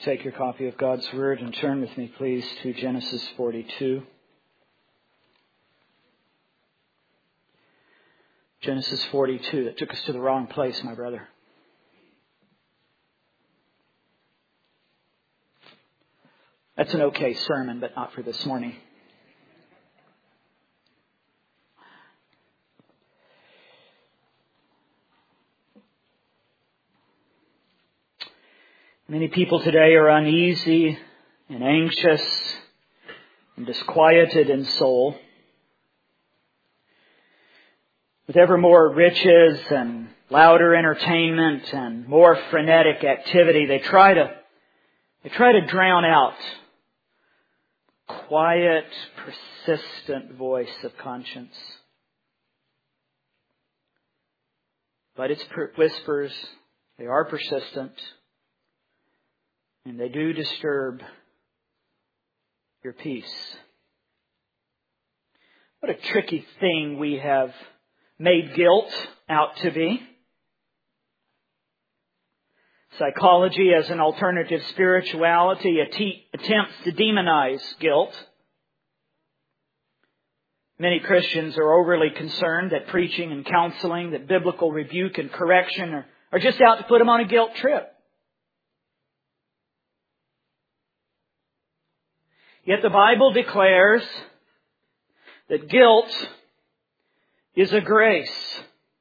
Take your copy of God's Word and turn with me, please, to Genesis 42. Genesis 42. That took us to the wrong place, my brother. That's an okay sermon, but not for this morning. Many people today are uneasy and anxious and disquieted in soul. With ever more riches and louder entertainment and more frenetic activity, they try to drown out quiet, persistent voice of conscience. But its whispers, they are persistent. And they do disturb your peace. What a tricky thing we have made guilt out to be. Psychology as an alternative spirituality attempts to demonize guilt. Many Christians are overly concerned that preaching and counseling, that biblical rebuke and correction are just out to put them on a guilt trip. Yet the Bible declares that guilt is a grace.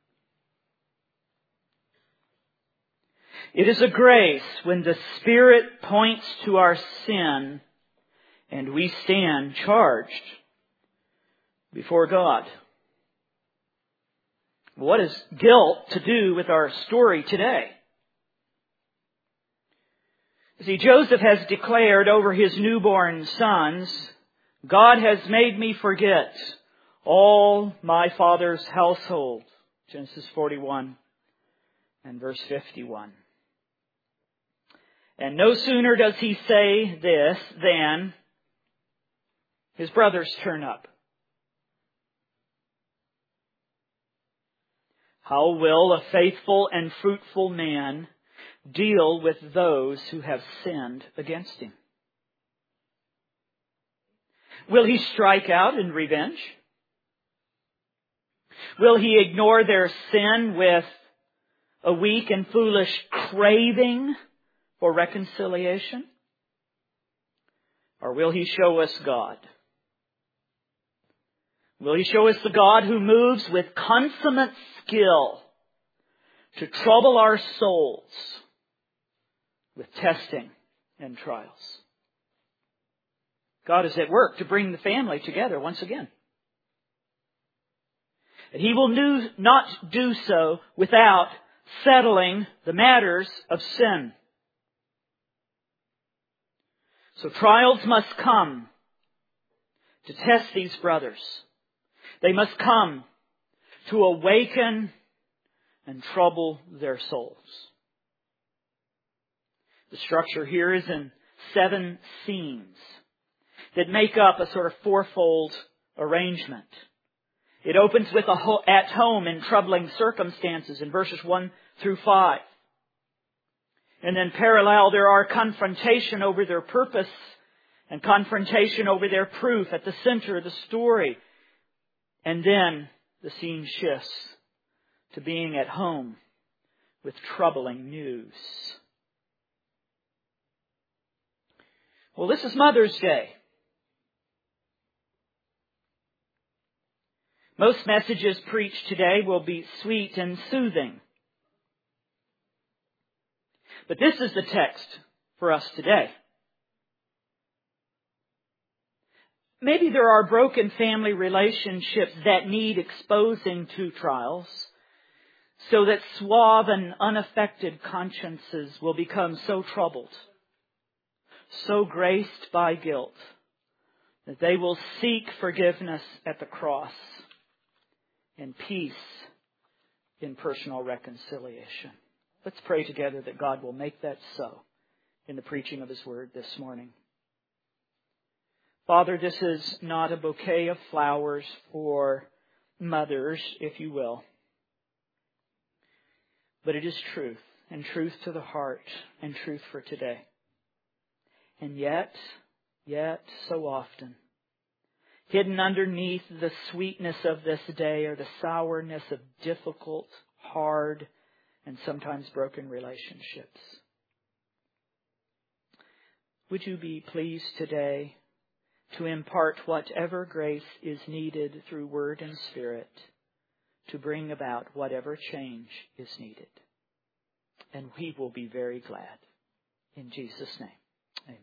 It is a grace when the Spirit points to our sin and we stand charged before God. What has guilt to do with our story today? See, Joseph has declared over his newborn sons, God has made me forget all my father's household. Genesis 41 and verse 51. And no sooner does he say this than his brothers turn up. How will a faithful and fruitful man deal with those who have sinned against him? Will he strike out in revenge? Will he ignore their sin with a weak and foolish craving for reconciliation? Or will he show us God? Will he show us the God who moves with consummate skill to trouble our souls with testing and trials? God is at work to bring the family together once again. And He will not do so without settling the matters of sin. So trials must come to test these brothers. They must come to awaken and trouble their souls. The structure here is in 7 scenes that make up a sort of fourfold arrangement. It opens with at home in troubling circumstances in verses 1 through 5. And then parallel, there are confrontation over their purpose and confrontation over their proof at the center of the story. And then the scene shifts to being at home with troubling news. Well, this is Mother's Day. Most messages preached today will be sweet and soothing. But this is the text for us today. Maybe there are broken family relationships that need exposing to trials, so that suave and unaffected consciences will become so troubled, so graced by guilt, that they will seek forgiveness at the cross and peace in personal reconciliation. Let's pray together that God will make that so in the preaching of His Word this morning. Father, this is not a bouquet of flowers for mothers, if you will. But it is truth, and truth to the heart, and truth for today. And yet, so often, hidden underneath the sweetness of this day are the sourness of difficult, hard, and sometimes broken relationships. Would you be pleased today to impart whatever grace is needed through Word and Spirit to bring about whatever change is needed? And we will be very glad. In Jesus' name, amen.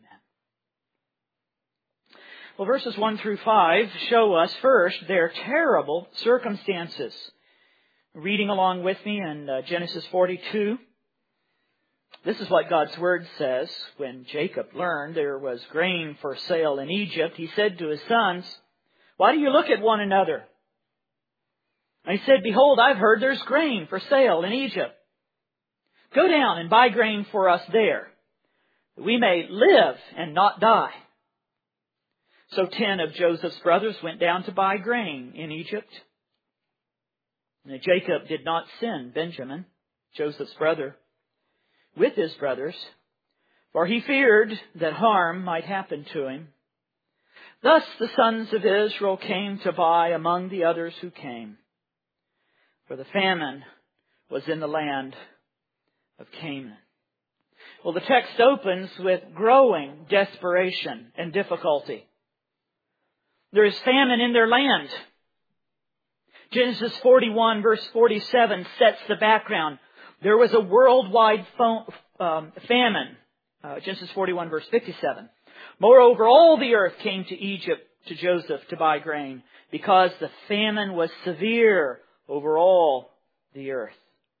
Well, verses 1 through 5 show us first their terrible circumstances. Reading along with me in Genesis 42, this is what God's Word says. When Jacob learned there was grain for sale in Egypt, he said to his sons, "Why do you look at one another?" And he said, "Behold, I've heard there's grain for sale in Egypt. Go down and buy grain for us there, that we may live and not die." So 10 of Joseph's brothers went down to buy grain in Egypt. And Jacob did not send Benjamin, Joseph's brother, with his brothers, for he feared that harm might happen to him. Thus the sons of Israel came to buy among the others who came, for the famine was in the land of Canaan. Well, the text opens with growing desperation and difficulty. There is famine in their land. Genesis 41 verse 47 sets the background. There was a worldwide famine. Genesis 41 verse 57. Moreover, all the earth came to Egypt to Joseph to buy grain, because the famine was severe over all the earth.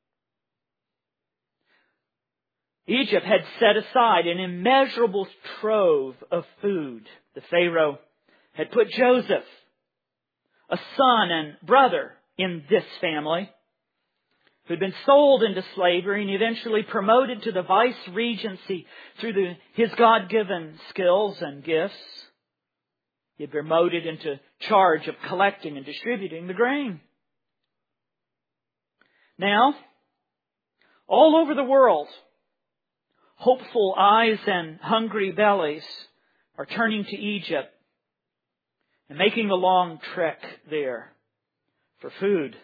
Egypt had set aside an immeasurable trove of food. The Pharaoh had put Joseph, a son and brother in this family, who had been sold into slavery and eventually promoted to the vice-regency through his God-given skills and gifts. He had been promoted into charge of collecting and distributing the grain. Now, all over the world, hopeful eyes and hungry bellies are turning to Egypt and making the long trek there for food.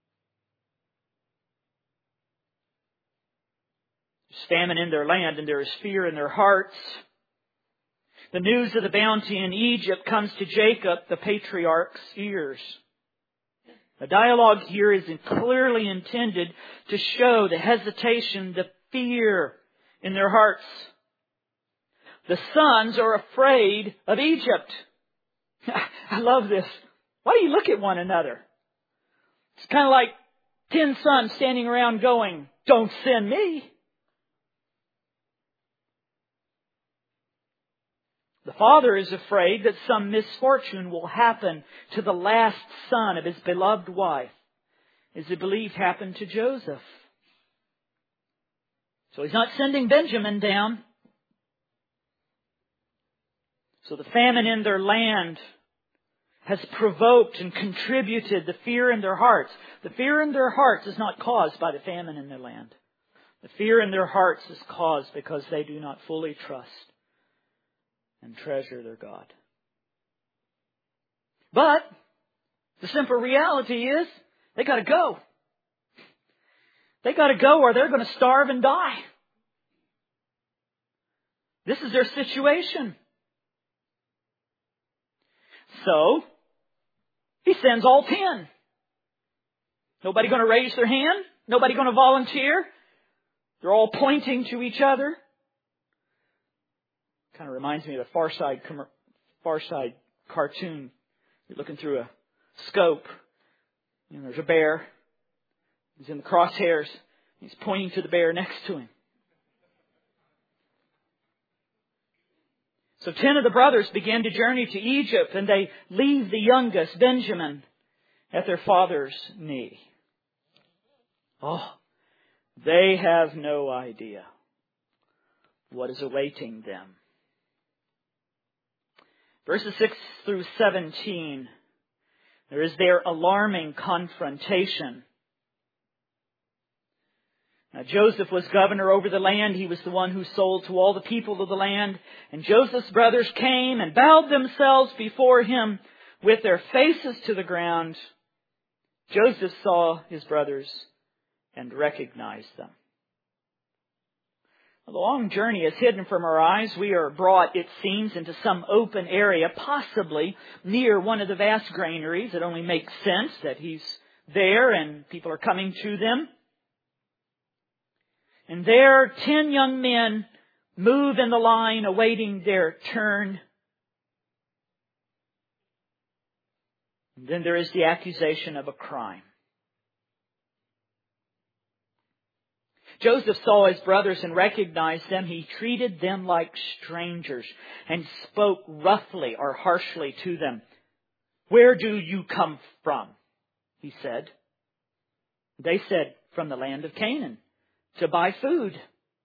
There's famine in their land and there is fear in their hearts. The news of the bounty in Egypt comes to Jacob, the patriarch's ears. The dialogue here is clearly intended to show the hesitation, the fear in their hearts. The sons are afraid of Egypt. I love this. Why do you look at one another? It's kind of like 10 sons standing around going, "Don't send me." The father is afraid that some misfortune will happen to the last son of his beloved wife, as he believed happened to Joseph. So he's not sending Benjamin down. So the famine in their land has provoked and contributed the fear in their hearts. The fear in their hearts is not caused by the famine in their land. The fear in their hearts is caused because they do not fully trust and treasure their God. But the simple reality is they got to go. They got to go or they're going to starve and die. This is their situation. So he sends all 10. Nobody going to raise their hand? Nobody going to volunteer? They're all pointing to each other. Kind of reminds me of the Far Side cartoon. You're looking through a scope. And there's a bear. He's in the crosshairs. He's pointing to the bear next to him. So 10 of the brothers begin to journey to Egypt, and they leave the youngest, Benjamin, at their father's knee. Oh, they have no idea what is awaiting them. Verses 6 through 17, there is their alarming confrontation. Joseph was governor over the land. He was the one who sold to all the people of the land. And Joseph's brothers came and bowed themselves before him with their faces to the ground. Joseph saw his brothers and recognized them. The long journey is hidden from our eyes. We are brought, it seems, into some open area, possibly near one of the vast granaries. It only makes sense that he's there and people are coming to them. And there, 10 young men move in the line awaiting their turn. And then there is the accusation of a crime. Joseph saw his brothers and recognized them. He treated them like strangers and spoke roughly or harshly to them. "Where do you come from?" he said. They said, "From the land of Canaan, to buy food."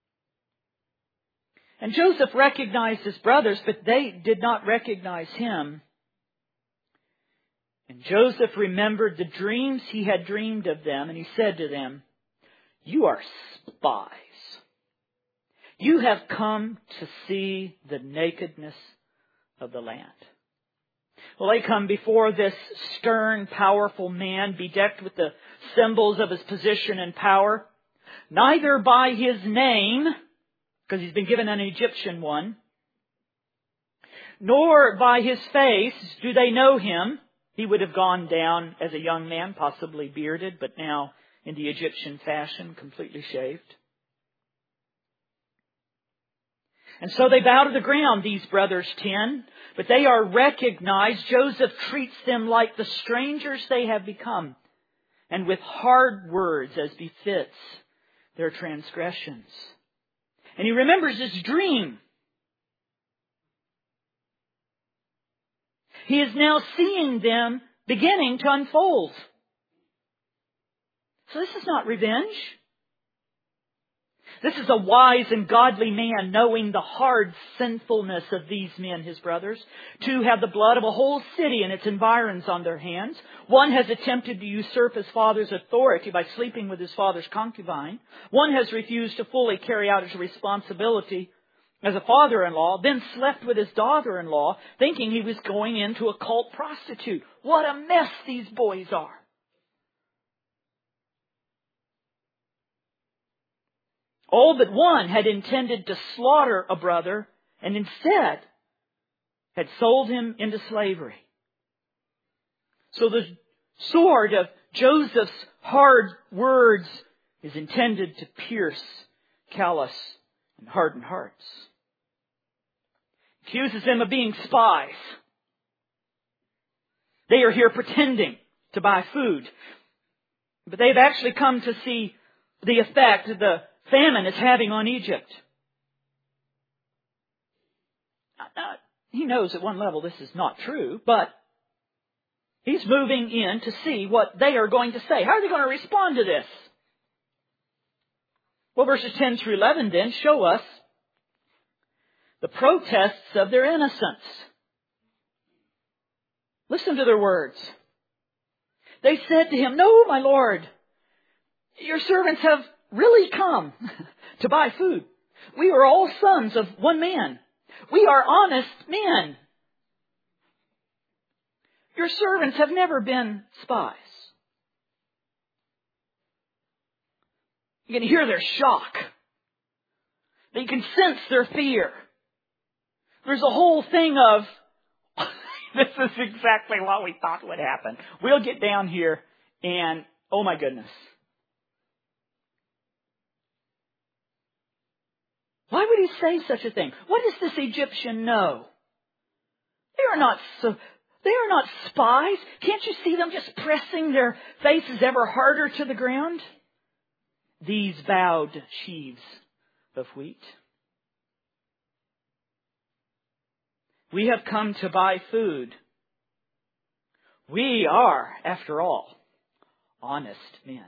And Joseph recognized his brothers, but they did not recognize him. And Joseph remembered the dreams he had dreamed of them, and he said to them, "You are spies. You have come to see the nakedness of the land." Well, they come before this stern, powerful man, bedecked with the symbols of his position and power. Neither by his name, because he's been given an Egyptian one, nor by his face do they know him. He would have gone down as a young man, possibly bearded, but now in the Egyptian fashion, completely shaved. And so they bow to the ground, these brothers 10, but they are recognized. Joseph treats them like the strangers they have become, and with hard words as befits their transgressions. And he remembers his dream. He is now seeing them beginning to unfold. So this is not revenge. This is a wise and godly man knowing the hard sinfulness of these men, his brothers. 2 have the blood of a whole city and its environs on their hands. 1 has attempted to usurp his father's authority by sleeping with his father's concubine. 1 has refused to fully carry out his responsibility as a father-in-law, then slept with his daughter-in-law, thinking he was going into a cult prostitute. What a mess these boys are. All but 1 had intended to slaughter a brother and instead had sold him into slavery. So the sword of Joseph's hard words is intended to pierce callous and hardened hearts. Accuses them of being spies. They are here pretending to buy food, but they've actually come to see the effect the famine is having on Egypt. Now, he knows at one level this is not true, but he's moving in to see what they are going to say. How are they going to respond to this? Well, verses 10 through 11 then show us the protests of their innocence. Listen to their words. They said to him, "No, my Lord, your servants have really come to buy food. We are all sons of one man. We are honest men. Your servants have never been spies." You can hear their shock. You can sense their fear. There's a whole thing of, this is exactly what we thought would happen. We'll get down here and, oh my goodness. Why would he say such a thing? What does this Egyptian know? They are not spies. Can't you see them just pressing their faces ever harder to the ground? These bowed sheaves of wheat. We have come to buy food. We are, after all, honest men.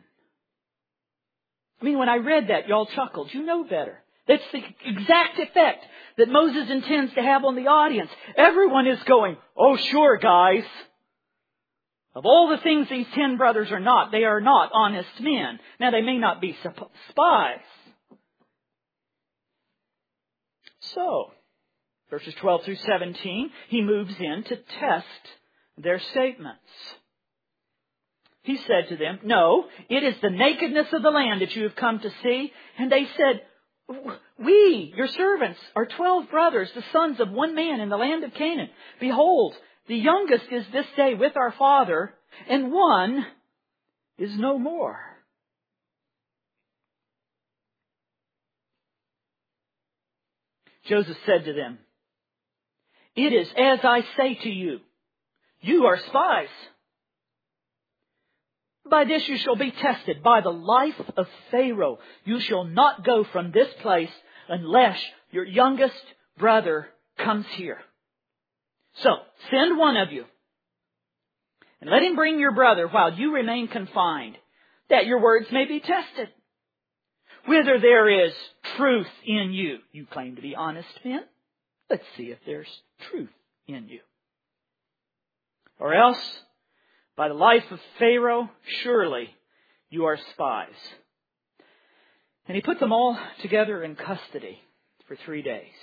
I mean, when I read that, y'all chuckled. You know better. That's the exact effect that Moses intends to have on the audience. Everyone is going, "Oh, sure, guys. Of all the things these 10 brothers are not, they are not honest men. Now, they may not be spies. So, verses 12 through 17, he moves in to test their statements. He said to them, "No, it is the nakedness of the land that you have come to see." And they said, "We, your servants, are 12 brothers, the sons of one man in the land of Canaan. Behold, the youngest is this day with our father, and one is no more." Joseph said to them, "It is as I say to you, you are spies. By this you shall be tested. By the life of Pharaoh, you shall not go from this place unless your youngest brother comes here. So, send one of you, and let him bring your brother while you remain confined, that your words may be tested. Whether there is truth in you." You claim to be honest men. Let's see if there's truth in you. "Or else, by the life of Pharaoh, surely you are spies." And he put them all together in custody for 3 days.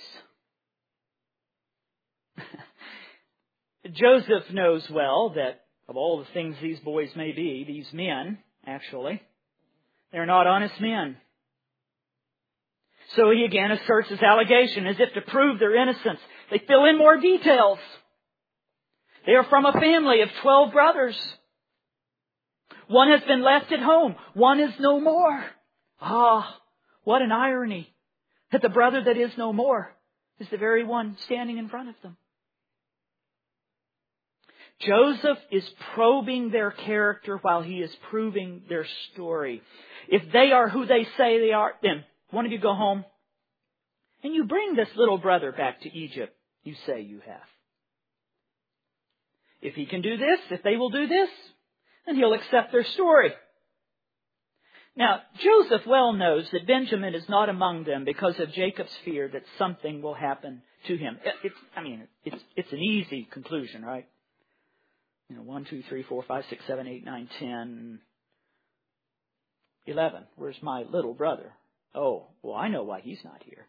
Joseph knows well that of all the things these boys may be, these men, actually, they're not honest men. So he again asserts his allegation as if to prove their innocence. They fill in more details. They are from a family of 12 brothers. One has been left at home. One is no more. Ah, what an irony that the brother that is no more is the very one standing in front of them. Joseph is probing their character while he is proving their story. If they are who they say they are, then one of you go home and you bring this little brother back to Egypt you say you have. If he can do this, if they will do this, then he'll accept their story. Now, Joseph well knows that Benjamin is not among them because of Jacob's fear that something will happen to him. It's an easy conclusion, right? 1, 2, 3, 4, 5, 6, 7, 8, 9, 10, 11. Where's my little brother? Oh, well, I know why he's not here.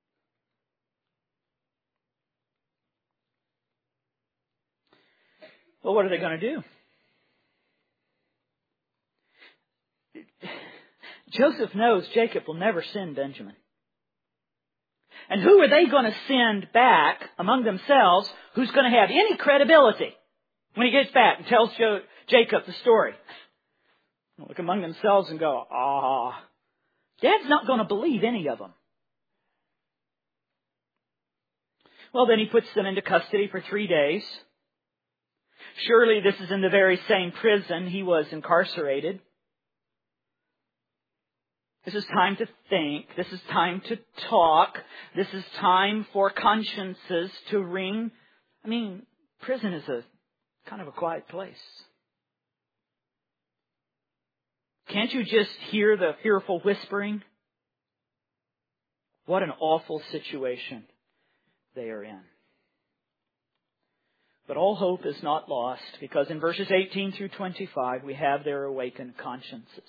Well, what are they going to do? Joseph knows Jacob will never send Benjamin. And who are they going to send back among themselves who's going to have any credibility when he gets back and tells Jacob the story? They'll look among themselves and go, Dad's not going to believe any of them. Well, then he puts them into custody for 3 days. Surely this is in the very same prison he was incarcerated. This is time to think. This is time to talk. This is time for consciences to ring. Prison is a kind of a quiet place. Can't you just hear the fearful whispering? What an awful situation they are in. But all hope is not lost, because in verses 18 through 25 we have their awakened consciences.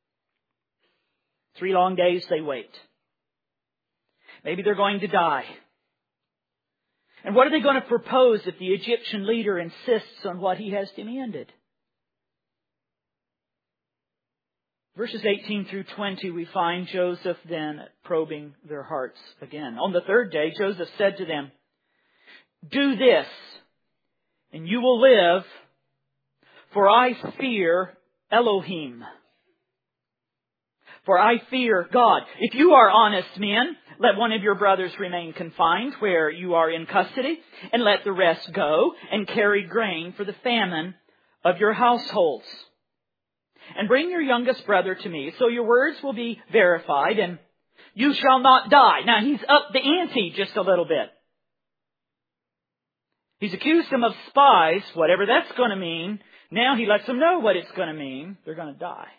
3 long days they wait. Maybe they're going to die. And what are they going to propose if the Egyptian leader insists on what he has demanded? Verses 18 through 20, we find Joseph then probing their hearts again. On the 3rd day, Joseph said to them, "Do this, and you will live, for I fear Elohim." For I fear God. If you are honest men, let one of your brothers remain confined where you are in custody, and let the rest go and carry grain for the famine of your households. And bring your youngest brother to me, so your words will be verified, and you shall not die. Now, he's upped the ante just a little bit. He's accused them of spies, whatever that's going to mean. Now he lets them know what it's going to mean. They're going to die.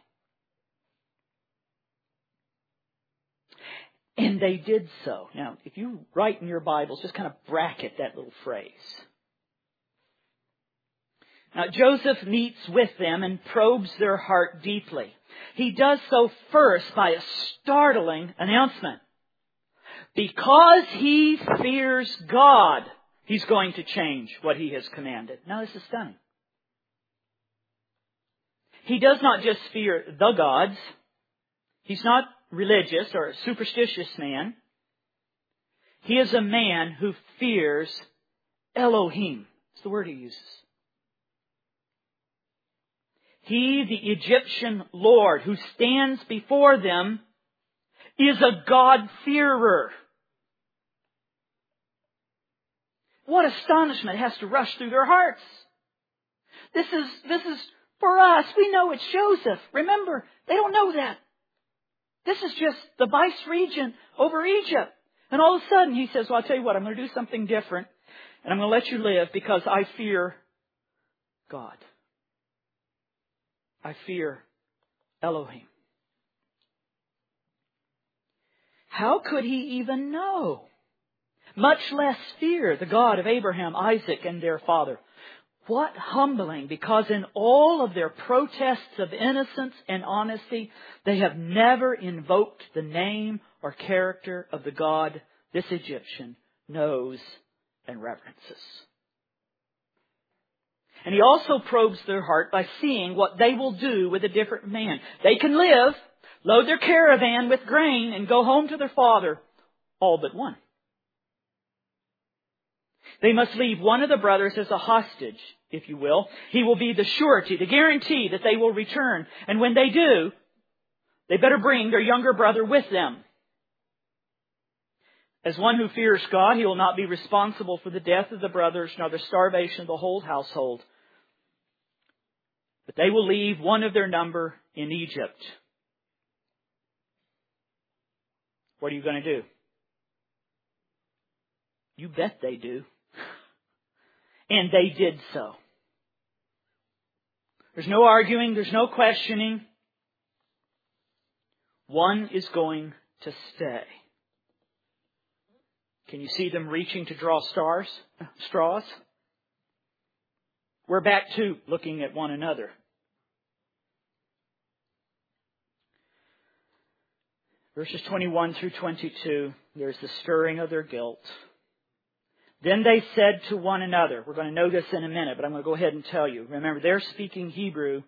And they did so. Now, if you write in your Bibles, just kind of bracket that little phrase. Now, Joseph meets with them and probes their heart deeply. He does so first by a startling announcement. Because he fears God, he's going to change what he has commanded. Now, this is stunning. He does not just fear the gods. He's not religious or a superstitious man. He is a man who fears Elohim. That's the word he uses. He, the Egyptian Lord who stands before them, is a God-fearer. What astonishment has to rush through their hearts. This is for us. We know it's Joseph. Remember, they don't know that. This is just the vice-regent over Egypt. And all of a sudden he says, well, I'll tell you what, I'm going to do something different. And I'm going to let you live because I fear God. I fear Elohim. How could he even know? Much less fear the God of Abraham, Isaac, and their father. What humbling, because in all of their protests of innocence and honesty, they have never invoked the name or character of the God this Egyptian knows and reverences. And he also probes their heart by seeing what they will do with a different man. They can live, load their caravan with grain, and go home to their father, all but one. They must leave one of the brothers as a hostage, if you will. He will be the surety, the guarantee that they will return. And when they do, they better bring their younger brother with them. As one who fears God, he will not be responsible for the death of the brothers, nor the starvation of the whole household. But they will leave one of their number in Egypt. What are you going to do? You bet they do. And they did so. There's no arguing. There's no questioning. One is going to stay. Can you see them reaching to draw straws? We're back to looking at one another. Verses 21 through 22, there's the stirring of their guilt. Then they said to one another, we're going to know this in a minute, but I'm going to go ahead and tell you. Remember, they're speaking Hebrew.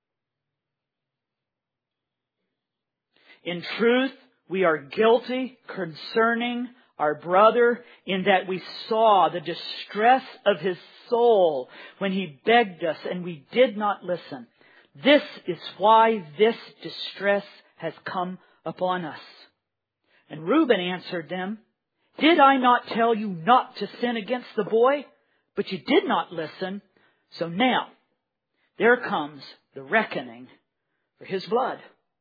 In truth, we are guilty concerning our brother in that we saw the distress of his soul when he begged us and we did not listen. This is why this distress has come upon us. And Reuben answered them, did I not tell you not to sin against the boy? But you did not listen. So now, there comes the reckoning for his blood.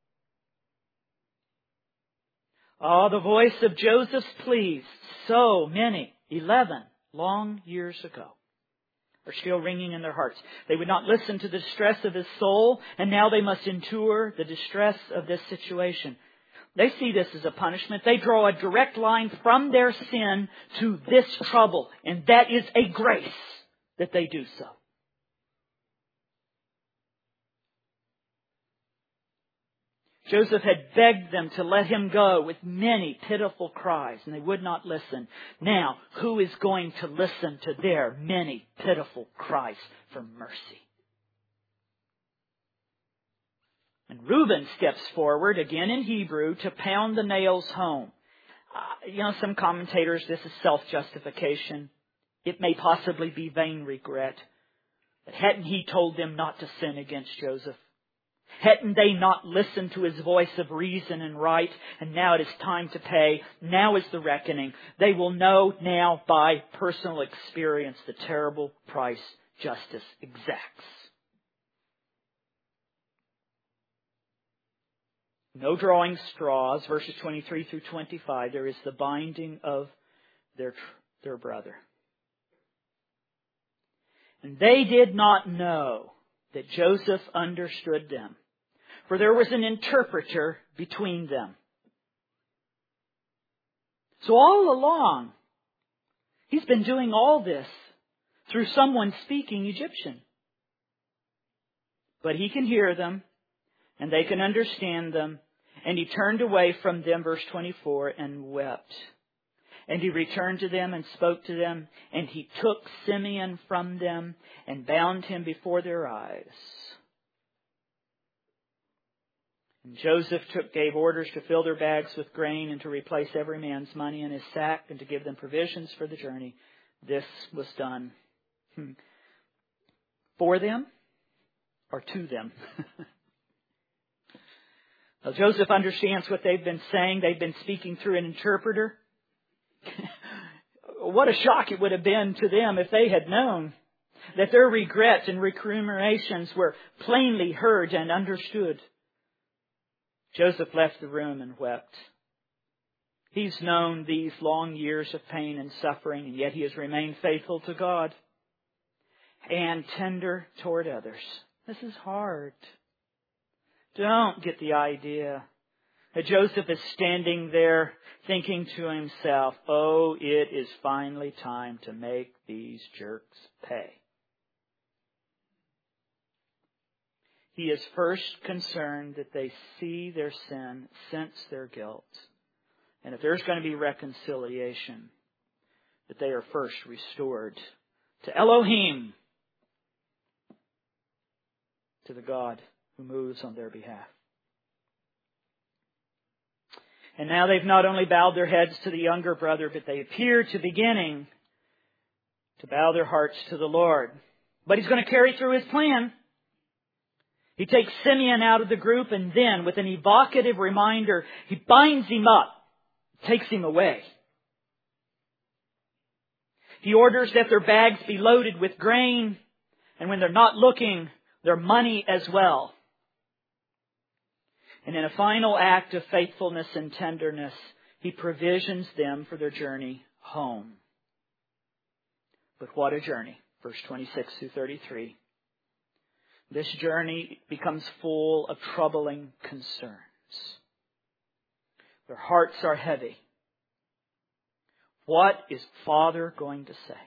Oh, the voice of Joseph's pleas, so many, 11 long years ago, are still ringing in their hearts. They would not listen to the distress of his soul, and now they must endure the distress of this situation. They see this as a punishment. They draw a direct line from their sin to this trouble. And that is a grace that they do so. Joseph had begged them to let him go with many pitiful cries, and they would not listen. Now, who is going to listen to their many pitiful cries for mercy? And Reuben steps forward, again in Hebrew, to pound the nails home. Some commentators, this is self-justification. It may possibly be vain regret. But hadn't he told them not to sin against Joseph? Hadn't they not listened to his voice of reason and right? And now it is time to pay. Now is the reckoning. They will know now by personal experience the terrible price justice exacts. No drawing straws, verses 23 through 25. There is the binding of their brother. And they did not know that Joseph understood them, for there was an interpreter between them. So all along, he's been doing all this through someone speaking Egyptian. but he can hear them, and they can understand them. And he turned away from them, verse 24, and wept. And he returned to them and spoke to them, and he took Simeon from them and bound him before their eyes. And Joseph gave orders to fill their bags with grain and to replace every man's money in his sack and to give them provisions for the journey. This was done for them or to them. Now, Joseph understands what they've been saying. They've been speaking through an interpreter. What a shock it would have been to them if they had known that their regrets and recriminations were plainly heard and understood. Joseph left the room and wept. He's known these long years of pain and suffering, and yet he has remained faithful to God and tender toward others. This is hard. Don't get the idea that Joseph is standing there thinking to himself, oh, it is finally time to make these jerks pay. He is first concerned that they see their sin, sense their guilt, and if there's going to be reconciliation, that they are first restored to Elohim, to the God who moves on their behalf. And now they've not only bowed their heads to the younger brother, but they appear to beginning to bow their hearts to the Lord. But he's going to carry through his plan. He takes Simeon out of the group, and then, with an evocative reminder, he binds him up, takes him away. He orders that their bags be loaded with grain, and when they're not looking, their money as well. And in a final act of faithfulness and tenderness, he provisions them for their journey home. But what a journey. Verse 26 through 33. This journey becomes full of troubling concerns. Their hearts are heavy. What is Father going to say?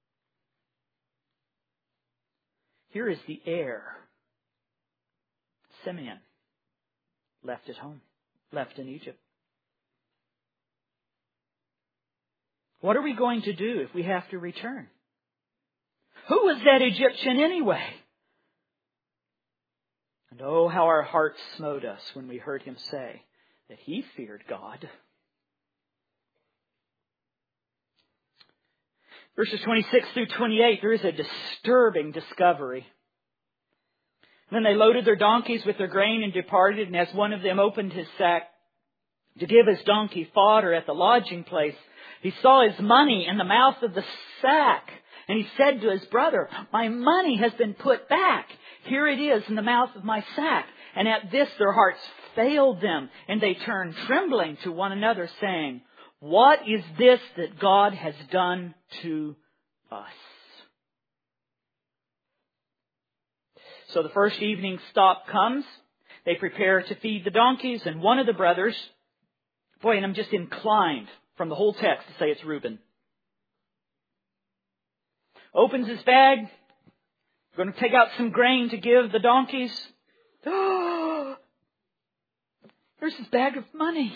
Here is the heir, Simeon, left at home, left in Egypt. What are we going to do if we have to return? Who was that Egyptian anyway? And oh, how our hearts smote us when we heard him say that he feared God. Verses 26 through 28, there is a disturbing discovery. Then they loaded their donkeys with their grain and departed, and as one of them opened his sack to give his donkey fodder at the lodging place, he saw his money in the mouth of the sack. And he said to his brother, my money has been put back. Here it is in the mouth of my sack. And at this their hearts failed them, and they turned trembling to one another, saying, what is this that God has done to us? So the first evening stop comes. They prepare to feed the donkeys, and one of the brothers, and I'm just inclined from the whole text to say it's Reuben, opens his bag, going to take out some grain to give the donkeys. There's his bag of money.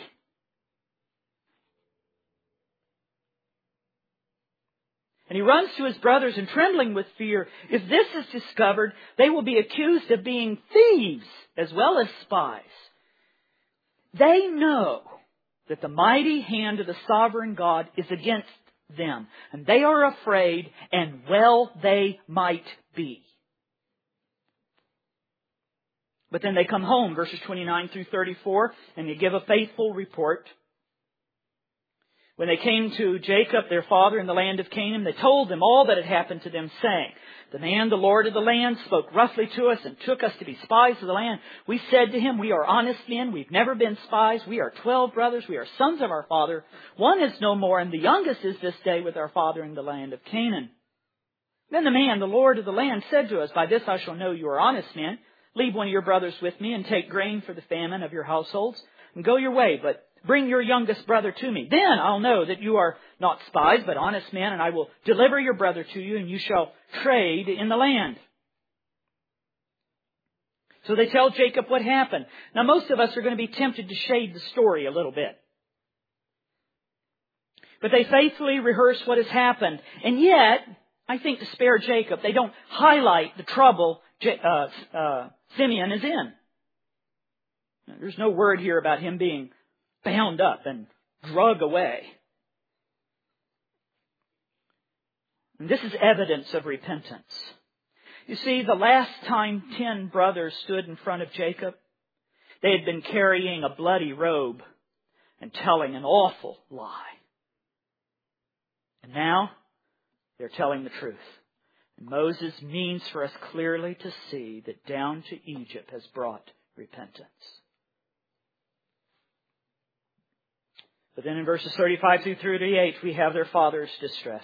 And he runs to his brothers and trembling with fear. If this is discovered, they will be accused of being thieves as well as spies. They know that the mighty hand of the sovereign God is against them. And they are afraid, and well they might be. But then they come home, verses 29 through 34, and they give a faithful report. When they came to Jacob, their father, in the land of Canaan, they told them all that had happened to them, saying, the man, the Lord of the land, spoke roughly to us and took us to be spies of the land. We said to him, we are honest men. We've never been spies. We are 12 brothers. We are sons of our father. One is no more, and the youngest is this day with our father in the land of Canaan. Then the man, the Lord of the land, said to us, by this I shall know you are honest men. Leave one of your brothers with me and take grain for the famine of your households and go your way, but bring your youngest brother to me. Then I'll know that you are not spies, but honest men, and I will deliver your brother to you, and you shall trade in the land. So they tell Jacob what happened. Now most of us are going to be tempted to shade the story a little bit. But they faithfully rehearse what has happened. And yet, I think to spare Jacob, they don't highlight the trouble Simeon is in. There's no word here about him being bound up and drug away. And this is evidence of repentance. You see, the last time 10 brothers stood in front of Jacob, they had been carrying a bloody robe and telling an awful lie. And now they're telling the truth. And Moses means for us clearly to see that down to Egypt has brought repentance. But then in verses 35 through 38, we have their father's distress.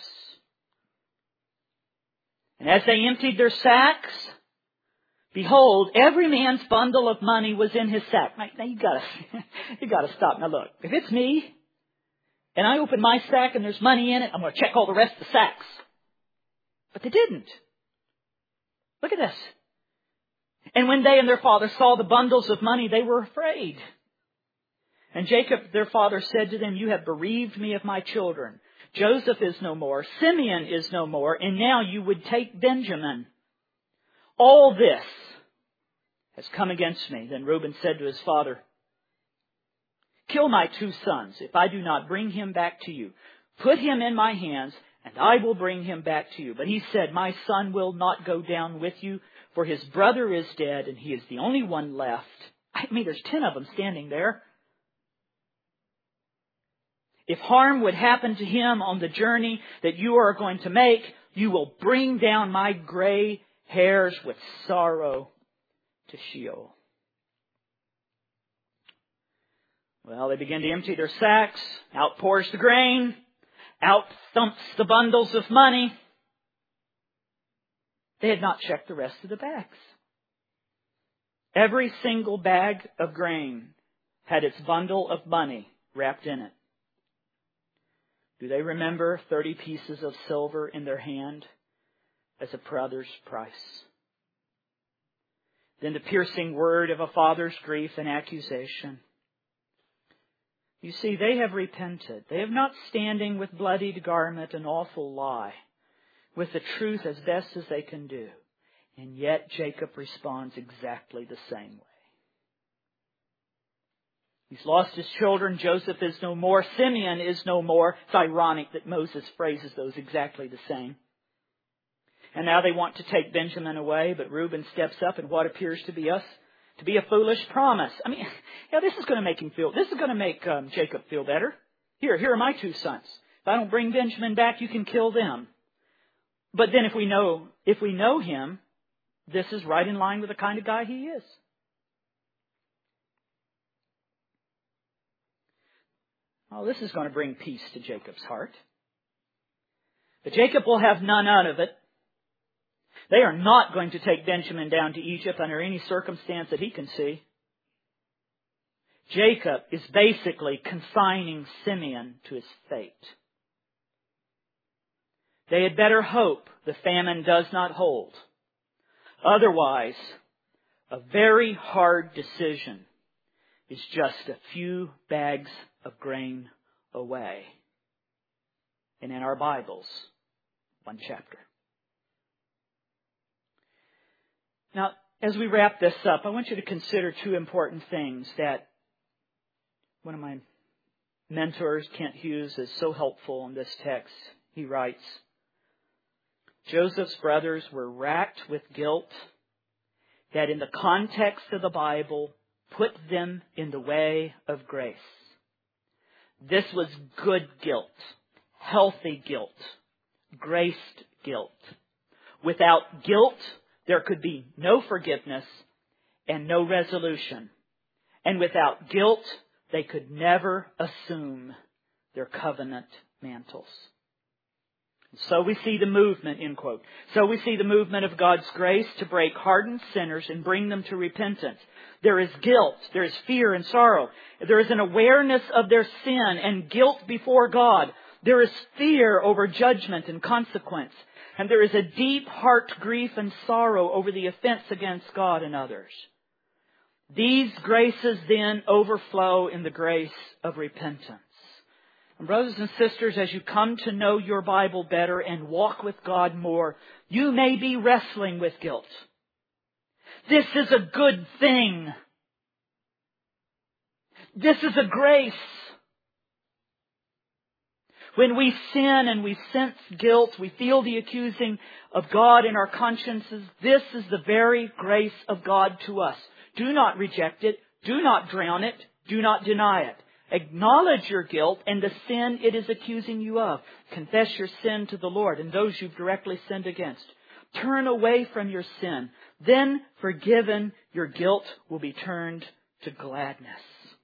And as they emptied their sacks, behold, every man's bundle of money was in his sack. Now you gotta stop. Now look, if it's me, and I open my sack and there's money in it, I'm going to check all the rest of the sacks. But they didn't. Look at this. And when they and their father saw the bundles of money, they were afraid. And Jacob, their father, said to them, "You have bereaved me of my children. Joseph is no more, Simeon is no more, and now you would take Benjamin. All this has come against me." Then Reuben said to his father, "Kill my 2 sons if I do not bring him back to you. Put him in my hands, and I will bring him back to you." But he said, "My son will not go down with you, for his brother is dead, and he is the only one left." I mean, there's 10 of them standing there. "If harm would happen to him on the journey that you are going to make, you will bring down my gray hairs with sorrow to Sheol." Well, they begin to empty their sacks. Out pours the grain. Out thumps the bundles of money. They had not checked the rest of the bags. Every single bag of grain had its bundle of money wrapped in it. Do they remember 30 pieces of silver in their hand as a brother's price? Then the piercing word of a father's grief and accusation. You see, they have repented. They have not standing with bloodied garment and awful lie, with the truth as best as they can do. And yet Jacob responds exactly the same way. He's lost his children. Joseph is no more. Simeon is no more. It's ironic that Moses phrases those exactly the same. And now they want to take Benjamin away, but Reuben steps up in what appears to be a foolish promise. I mean, this is going to make Jacob feel better. Here are my 2 sons. If I don't bring Benjamin back, you can kill them. But then if we know him, this is right in line with the kind of guy he is. Oh, this is going to bring peace to Jacob's heart. But Jacob will have none out of it. They are not going to take Benjamin down to Egypt under any circumstance that he can see. Jacob is basically consigning Simeon to his fate. They had better hope the famine does not hold. Otherwise, a very hard decision is just a few bags of grain away. And in our Bibles, 1 chapter. Now, as we wrap this up, I want you to consider 2 important things that one of my mentors, Kent Hughes, is so helpful in this text. He writes, Joseph's brothers were racked with guilt that in the context of the Bible put them in the way of grace. This was good guilt, healthy guilt, graced guilt. Without guilt, there could be no forgiveness and no resolution. And without guilt, they could never assume their covenant mantles. So we see the movement, end quote. So we see the movement of God's grace to break hardened sinners and bring them to repentance. There is guilt, there is fear and sorrow. There is an awareness of their sin and guilt before God. There is fear over judgment and consequence. And there is a deep heart grief and sorrow over the offense against God and others. These graces then overflow in the grace of repentance. And brothers and sisters, as you come to know your Bible better and walk with God more, you may be wrestling with guilt. This is a good thing. This is a grace. When we sin and we sense guilt, we feel the accusing of God in our consciences. This is the very grace of God to us. Do not reject it. Do not drown it. Do not deny it. Acknowledge your guilt and the sin it is accusing you of. Confess your sin to the Lord and those you've directly sinned against. Turn away from your sin. Then, forgiven, your guilt will be turned to gladness.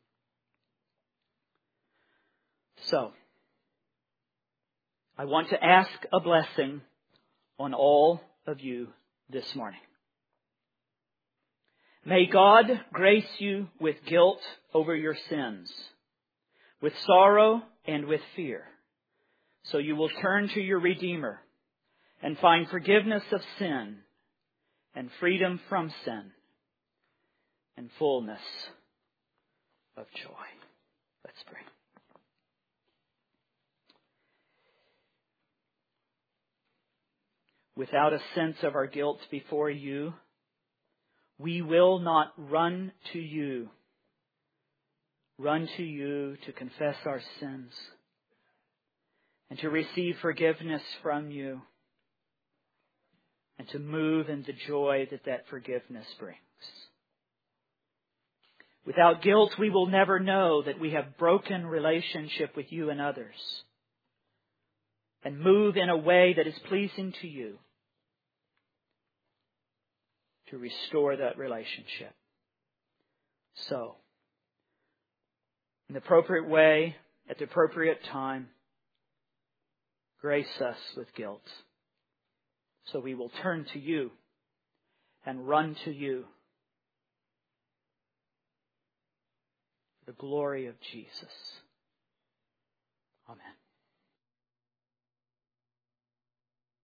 So, I want to ask a blessing on all of you this morning. May God grace you with guilt over your sins, with sorrow and with fear, so you will turn to your Redeemer and find forgiveness of sin and freedom from sin and fullness of joy. Let's pray. Without a sense of our guilt before you, we will not run to you. Run to you to confess our sins and to receive forgiveness from you and to move in the joy that that forgiveness brings. Without guilt, we will never know that we have broken relationship with you and others and move in a way that is pleasing to you to restore that relationship. So, in the appropriate way, at the appropriate time, grace us with guilt so we will turn to you and run to you for the glory of Jesus. Amen.